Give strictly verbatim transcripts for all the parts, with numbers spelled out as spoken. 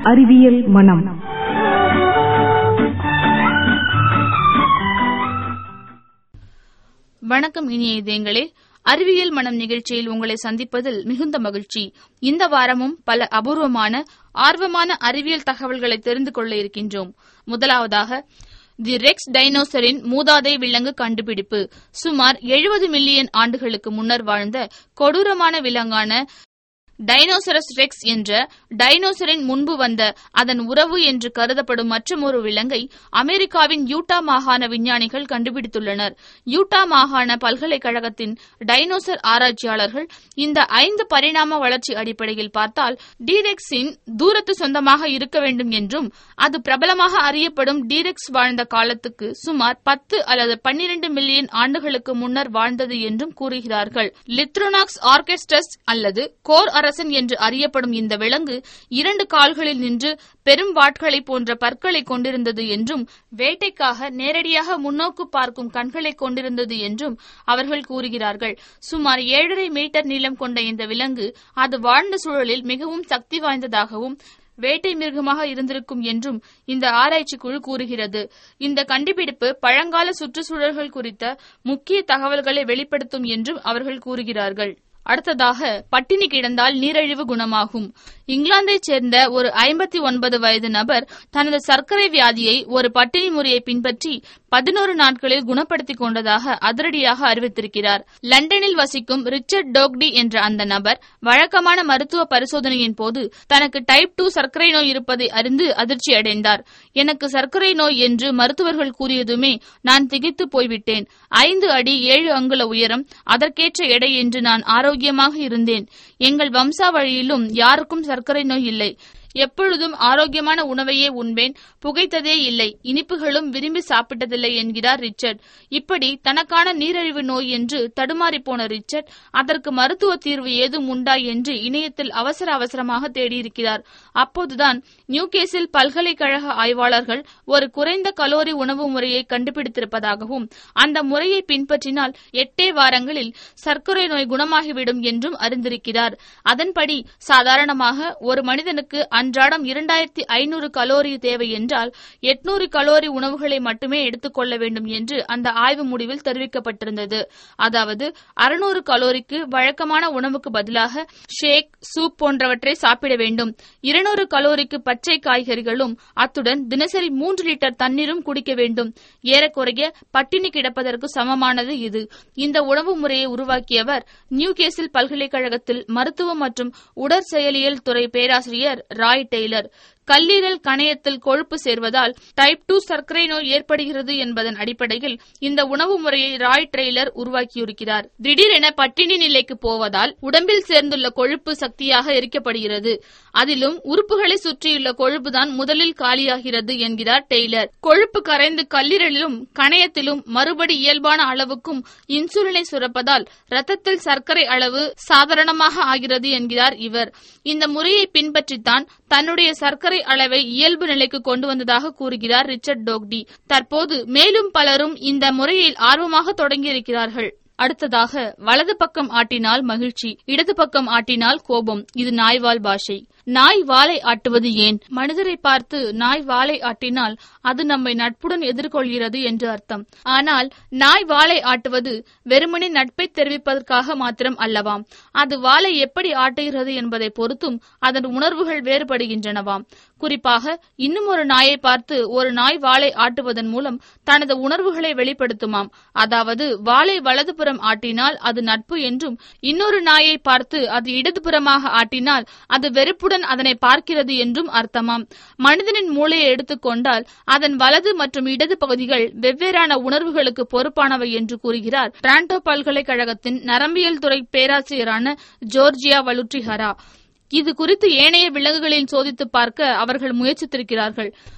அறிவியல் மனம். வணக்கம் இனிய இதயங்களே, அறிவியல் மனம் நிகழ்ச்சியில் உங்களை சந்திப்பதில் மிகுந்த மகிழ்ச்சி. இந்த வாரமும் பல அபூர்வமான ஆர்வமான அறிவியல் தகவல்களை தெரிந்து கொள்ள இருக்கின்றோம். முதலாவதாக, தி ரெக்ஸ் டைனோசரின் மூதாதை விலங்கு கண்டுபிடிப்பு. சுமார் எழுபது மில்லியன் ஆண்டுகளுக்கு முன்னர் வாழ்ந்த கொடூரமான விலங்கான டைனோசரஸ் ரெக்ஸ் என்ற டைனோசரின் முன்பு வந்த அதன் உறவு என்று கருதப்படும் மற்றொரு விலங்கை அமெரிக்காவின் யூட்டா மாகாண விஞ்ஞானிகள் கண்டுபிடித்துள்ளனர். யூட்டா மாகாண பல்கலைக்கழகத்தின் டைனோசர் ஆராய்ச்சியாளர்கள் இந்த ஐந்து பரிணாம வளர்ச்சி அடிப்படையில் பார்த்தால் டீரெக்ஸின் தூரத்து சொந்தமாக இருக்க வேண்டும் என்றும், அது பிரபலமாக அறியப்படும் டீரெக்ஸ் வாழ்ந்த காலத்துக்கு சுமார் பத்து அல்லது பன்னிரண்டு மில்லியன் ஆண்டுகளுக்கு முன்னர் வாழ்ந்தது என்றும் கூறுகிறார்கள். லித்ரோனாக்ஸ் ஆர்கெஸ்ட்ரஸ் அல்லது கோர் அரசன் என்று அறியப்படும் இந்த விலங்கு இரண்டு கால்களில் நின்று பெரும் வாட்களை போன்ற பற்களை கொண்டிருந்தது என்றும், வேட்டைக்காக நேரடியாக முன்னோக்கு பார்க்கும் கண்களை கொண்டிருந்தது என்றும் அவர்கள் கூறுகிறார்கள். சுமார் ஏழரை மீட்டர் நீளம் கொண்ட இந்த விலங்கு அது வாழ்ந்த சூழலில் மிகவும் சக்தி வாய்ந்ததாகவும் வேட்டை மிருகமாக இருந்திருக்கும் என்றும் இந்த ஆராய்ச்சி குழு கூறுகிறது. இந்த கண்டுபிடிப்பு பழங்கால சுற்றுச்சூழல்கள் குறித்த முக்கிய தகவல்களை வெளிப்படுத்தும் என்றும் அவர்கள் கூறுகிறார்கள். அடுத்ததாக, பட்டினி கிடந்தால் நீரிழிவு குணமாகும். இங்கிலாந்தைச் சேர்ந்த ஒரு ஐம்பத்தி ஒன்பது வயது நபர் தனது சர்க்கரை வியாதியை ஒரு பட்டினி முறையை பின்பற்றி பதினோரு நாட்களில் குணப்படுத்திக் கொண்டதாக அதிரடியாக அறிவித்திருக்கிறார். லண்டனில் வசிக்கும் ரிச்சர்ட் டோக்டி என்ற அந்த நபர் வழக்கமான மருத்துவ பரிசோதனையின் போது தனக்கு டைப் டூ சர்க்கரை நோய் இருப்பதை அறிந்து அதிர்ச்சி அடைந்தார். எனக்கு சர்க்கரை நோய் என்று மருத்துவர்கள் கூறியதுமே நான் திகைத்து போய்விட்டேன். ஐந்து அடி ஏழு அங்குல உயரம், அதற்கேற்ற எடை என்று நான் ஆரோக்கியமாக இருந்தேன். எங்கள் வம்சாவழியிலும் யாருக்கும் சர்க்கரை நோய் இல்லை. எப்பொழுதும் ஆரோக்கியமான உணவையே உண்பேன். புகைத்ததே இல்லை, இனிப்புகளும் விரும்பி சாப்பிட்டதில்லை என்கிறார் ரிச்சர்ட். இப்படி தனக்கான நீரிழிவு நோய் என்று தடுமாறி போன ரிச்சர்ட் அதற்கு மருத்துவ தீர்வு ஏதும் உண்டா என்று இணையத்தில் அவசர அவசரமாக தேடியிருக்கிறார். அப்போதுதான் நியூகேசில் பல்கலைக்கழக ஆய்வாளர்கள் ஒரு குறைந்த கலோரி உணவு முறையை கண்டுபிடித்திருப்பதாகவும், அந்த முறையை பின்பற்றினால் எட்டே வாரங்களில் சர்க்கரை நோய் குணமாகிவிடும் என்றும் அறிந்திருக்கிறார். அதன்படி சாதாரணமாக ஒரு மனிதனுக்கு அன்றாடம் இரண்டாயிரத்தி ஐநூறு கலோரி தேவை என்றால் எட்நூறு கலோரி உணவுகளை மட்டுமே எடுத்துக் கொள்ள வேண்டும் என்று அந்த ஆய்வு முடிவில் தெரிவிக்கப்பட்டிருந்தது. அதாவது அறுநூறு கலோரிக்கு வழக்கமான உணவுக்கு பதிலாக ஷேக், சூப் போன்றவற்றை சாப்பிட வேண்டும். இருநூறு கலோரிக்கு பச்சை காய்கறிகளும் அத்துடன் தினசரி மூன்று லிட்டர் தண்ணீரும் குடிக்க வேண்டும். ஏறக்குறைய பட்டினி கிடப்பதற்கு சமமானது இது. இந்த உணவு முறையை உருவாக்கியவர் நியூகேசில் பல்கலைக்கழகத்தில் மருத்துவம் மற்றும் உடற்செயலியல் துறை பேராசிரியர் ராய் டெய்லர். கல்லீரல் கணையத்தில் கொழுப்பு சேர்வதால் டைப் டூ சர்க்கரை நோய் ஏற்படுகிறது என்பதன் அடிப்படையில் இந்த உணவு முறையை ராய் டெய்லர் உருவாக்கியிருக்கிறார். திடீரென பட்டினி நிலைக்கு போவதால் உடம்பில் சேர்ந்துள்ள கொழுப்பு சக்தியாக எரிக்கப்படுகிறது. அதிலும் உறுப்புகளை சுற்றியுள்ள கொழுப்புதான் முதலில் காலியாகிறது என்கிறார் டெய்லர். கொழுப்பு கரைந்து கல்லீரலிலும் கணையத்திலும் மறுபடி இயல்பான அளவுக்கும் இன்சுலினை சுரப்பதால் ரத்தத்தில் சர்க்கரை அளவு சாதாரணமாக ஆகிறது என்கிறார் இவர். இந்த முறையை பின்பற்றித்தான் தன்னுடைய சர்க்கரை அளவை இயல்பு நிலைக்கு கொண்டு வந்ததாக கூறுகிறார் ரிச்சர்ட் டோக்டி. தற்போது மேலும் பலரும் இந்த முறையில் ஆர்வமாக தொடங்கியிருக்கிறார்கள். அடுத்ததாக, வலது பக்கம் ஆட்டினால் மகிழ்ச்சி, இடது பக்கம் ஆட்டினால் கோபம். இது நாய்வால் பாஷை. நாய் வாலை ஆட்டுவது ஏன்? மனிதரை பார்த்து நாய் வாலை ஆட்டினால் அது நம்மை நட்புடன் எதிர்கொள்கிறது என்று அர்த்தம். ஆனால் நாய் வாலை ஆட்டுவது வெறுமனே நட்பை தெரிவிப்பதற்காக மாத்திரம் அல்லவாம். அது வாலை எப்படி ஆட்டுகிறது என்பதை பொறுத்தும் அதன் உணர்வுகள் வேறுபடுகின்றனவாம். குறிப்பாக இன்னும் ஒரு நாயை பார்த்து ஒரு நாய் வாலை ஆட்டுவதன் மூலம் தனது உணர்வுகளை வெளிப்படுத்துமாம். அதாவது வாலை வலதுபுறம் ஆட்டினால் அது நட்பு என்றும், இன்னொரு நாயை பார்த்து அது இடதுபுறமாக ஆட்டினால் அது வெறுப்புடன் அதனை பார்க்கிறது என்றும் அர்த்தமாம். மனிதனின் மூளையை எடுத்துக்கொண்டால் அதன் வலது மற்றும் இடது பகுதிகள் வெவ்வேறான உணர்வுகளுக்கு பொறுப்பானவை என்று கூறுகிறார் டொரண்டோ பல்கலைக்கழகத்தின் நரம்பியல் துறை பேராசிரியரான ஜோர்ஜியா வலுட்ரிஹரா. இது குறித்து ஏனைய விலங்குகளில் சோதித்து பார்க்க அவர்கள் முயற்சித்திருக்கிறார்கள்.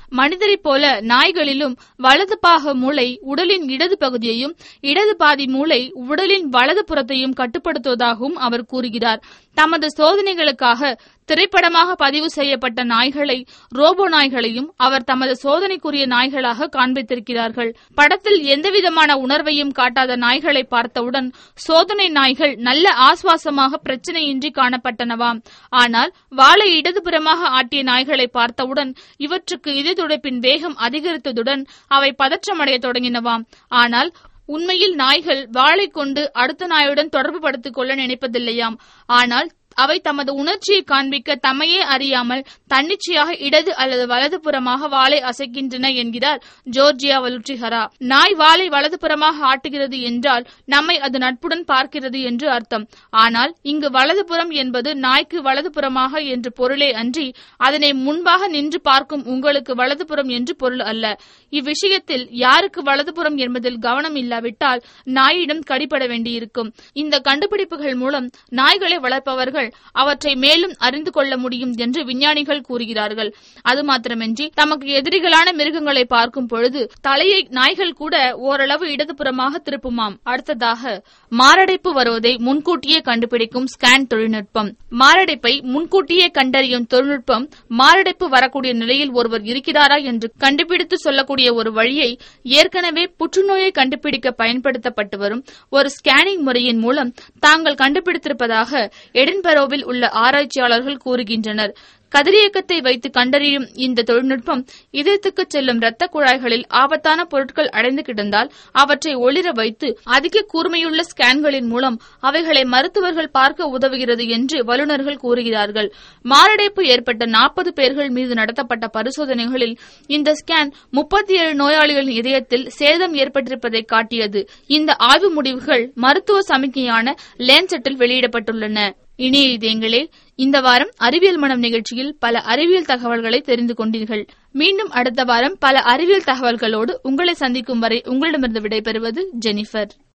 மனிதரைப் போல நாய்களிலும் வலது பாக மூளை உடலின் இடது பகுதியையும் இடது பாதி மூளை உடலின் வலது புறத்தையும் கட்டுப்படுத்துவதாகவும் அவர் கூறுகிறார். தமது சோதனைகளுக்காக திரைப்படமாக பதிவு செய்யப்பட்ட நாய்களை ரோபோ நாய்களையும் அவர் தமது சோதனைக்குரிய நாய்களாக காண்பித்திருக்கிறார்கள். படத்தில் எந்தவிதமான உணர்வையும் காட்டாத நாய்களை பார்த்தவுடன் சோதனை நாய்கள் நல்ல ஆசுவாசமாக பிரச்சனையின்றி காணப்பட்டனவாம். ஆனால் வாளை இடதுபுறமாக ஆட்டிய நாய்களை பார்த்தவுடன் இவற்றுக்கு இதய துடிப்பின் வேகம் அதிகரித்ததுடன் அவை பதற்றமடைய தொடங்கினவாம். ஆனால் உண்மையில் நாய்கள் வாளை கொண்டு அடுத்த நாயுடன் தொடர்பு படுத்திக் கொள்ள நினைப்பதில்லையாம். ஆனால் அவை தமது உணர்ச்சியை காண்பிக்க தம்மையே அறியாமல் தன்னிச்சையாக இடது அல்லது வலது புறமாக வாளை அசைக்கின்றன என்கிறார் ஜோர்ஜியா வலுட்ரிஹரா. நாய் வாளை வலது புறமாக ஆட்டுகிறது என்றால் நம்மை அது நட்புடன் பார்க்கிறது என்று அர்த்தம். ஆனால் இங்கு வலது புறம் என்பது நாய்க்கு வலது புறமாக என்று பொருளே அன்றி அதனை முன்பாக நின்று பார்க்கும் உங்களுக்கு வலது புறம் என்று பொருள் அல்ல. இவ்விஷயத்தில் யாருக்கு வலது புறம் என்பதில் கவனம் இல்லாவிட்டால் நாயிடம் கடிபட வேண்டியிருக்கும். இந்த கண்டுபிடிப்புகள் மூலம் நாய்களை வளர்ப்பவர்கள் அவற்றை மேலும் அறிந்து கொள்ள முடியும் என்று விஞ்ஞானிகள் கூறுகிறார்கள். அது மாத்திரமின்றி தமக்கு எதிரிகளான மிருகங்களை பார்க்கும் பொழுது தலையை நாய்கள் கூட ஓரளவு இடதுபுறமாக திருப்புமாம். அடுத்ததாக மாரடைப்பு வருவதை முன்கூட்டியே கண்டுபிடிக்கும் ஸ்கேன் தொழில்நுட்பம். மாரடைப்பை முன்கூட்டியே கண்டறியும் தொழில்நுட்பம் மாரடைப்பு வரக்கூடிய நிலையில் ஒருவர் இருக்கிறாரா என்று கண்டுபிடித்து சொல்லக்கூடிய ஒரு வழியை ஏற்கனவே புற்றுநோயை கண்டுபிடிக்க பயன்படுத்தப்பட்டு வரும் ஒரு ஸ்கேனிங் முறையின் மூலம் தாங்கள் கண்டுபிடித்திருப்பதாக எடின்பரோவில் உள்ள ஆராய்ச்சியாளர்கள் கூறுகின்றனர். கதிரியக்கத்தை வைத்து கண்டறியும் இந்த தொழில்நுட்பம் இதயத்துக்கு செல்லும் இரத்த குழாய்களில் ஆபத்தான பொருட்கள் அடைந்து கிடந்தால் அவற்றை ஒளிர வைத்து அதிக கூர்மையுள்ள ஸ்கேன்களின் மூலம் அவைகளை மருத்துவர்கள் பார்க்க உதவுகிறது என்று வல்லுநர்கள் கூறுகிறார்கள். மாரடைப்பு ஏற்பட்ட நாற்பது பேர்கள் மீது நடத்தப்பட்ட பரிசோதனைகளில் இந்த ஸ்கேன் முப்பத்தி ஏழு நோயாளிகளின் இதயத்தில் சேதம் ஏற்பட்டிருப்பதை காட்டியது. இந்த ஆய்வு முடிவுகள் மருத்துவ சமிக்கையான லேன்செட்டில் வெளியிடப்பட்டுள்ளன. இனிய இதயங்களே, இந்த வாரம் அறிவியல் மனம் நிகழ்ச்சியில் பல அறிவியல் தகவல்களை தெரிந்து கொண்டீர்கள். மீண்டும் அடுத்த வாரம் பல அறிவியல் தகவல்களோடு உங்களை சந்திக்கும் வரை உங்களிடமிருந்து விடைபெறுவது ஜெனிஃபர்.